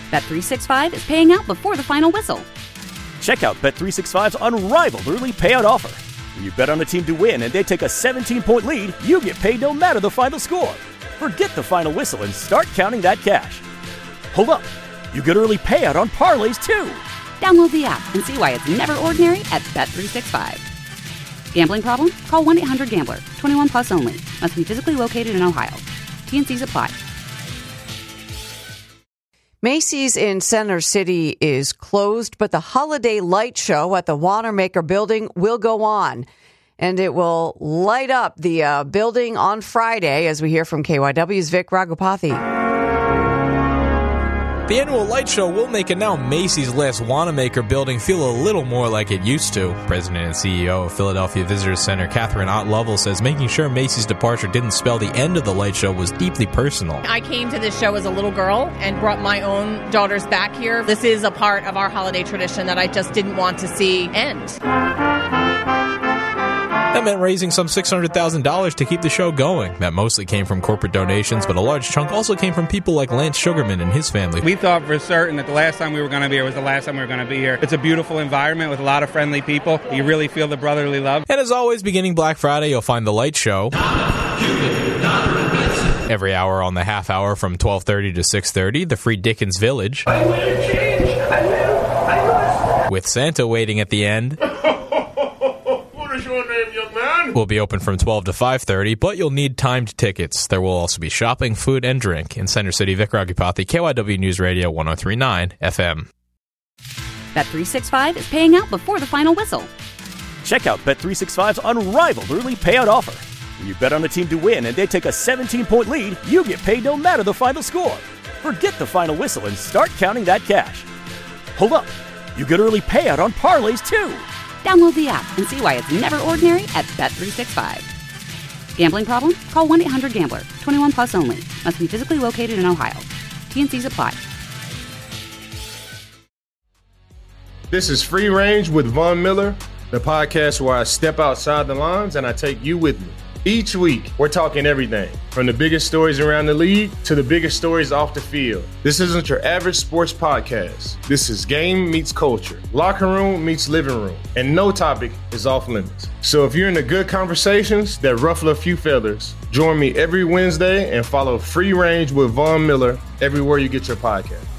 Bet365 is paying out before the final whistle. Check out Bet365's unrivaled early payout offer. When you bet on a team to win and they take a 17-point lead, you get paid no matter the final score. Forget the final whistle and start counting that cash. Hold up. You get early payout on parlays, too. Download the app and see why it's never ordinary at Bet365. Gambling problem? Call 1-800-GAMBLER. 21 plus only. Must be physically located in Ohio. T&Cs apply. Macy's in Center City is closed, but the Holiday Light Show at the Wanamaker Building will go on. And it will light up the building on Friday, as we hear from KYW's Vic Ragupathy. The annual light show will make a now Macy's last Wanamaker building feel a little more like it used to. President and CEO of Philadelphia Visitors Center, Catherine Ott Lovell, says making sure Macy's departure didn't spell the end of the light show was deeply personal. I came to this show as a little girl and brought my own daughters back here. This is a part of our holiday tradition that I just didn't want to see end. That meant raising some $600,000 to keep the show going. That mostly came from corporate donations, but a large chunk also came from people like Lance Sugarman and his family. We thought for certain that the last time we were going to be here was the last time we were going to be here. It's a beautiful environment with a lot of friendly people. You really feel the brotherly love. And as always, beginning Black Friday, you'll find the light show every hour on the half hour from 12:30 to 6:30, the free Dickens Village, with Santa waiting at the end. Will be open from 12 to 5:30, but you'll need timed tickets. There will also be shopping, food, and drink. In Center City, Vic Ragupathy, KYW News Radio 103.9 FM. Bet365 is paying out before the final whistle. Check out Bet365's unrivaled early payout offer. When you bet on a team to win and they take a 17-point lead, you get paid no matter the final score. Forget the final whistle and start counting that cash. Hold up. You get early payout on parlays, too. Download the app and see why it's never ordinary at Bet365. Gambling problem? Call 1-800-GAMBLER. 21 plus only. Must be physically located in Ohio. T&Cs apply. This is Free Range with Von Miller, the podcast where I step outside the lines and I take you with me. Each week, we're talking everything, from the biggest stories around the league to the biggest stories off the field. This isn't your average sports podcast. This is game meets culture, locker room meets living room, and no topic is off limits. So if you're into good conversations that ruffle a few feathers, join me every Wednesday and follow Free Range with Von Miller everywhere you get your podcast.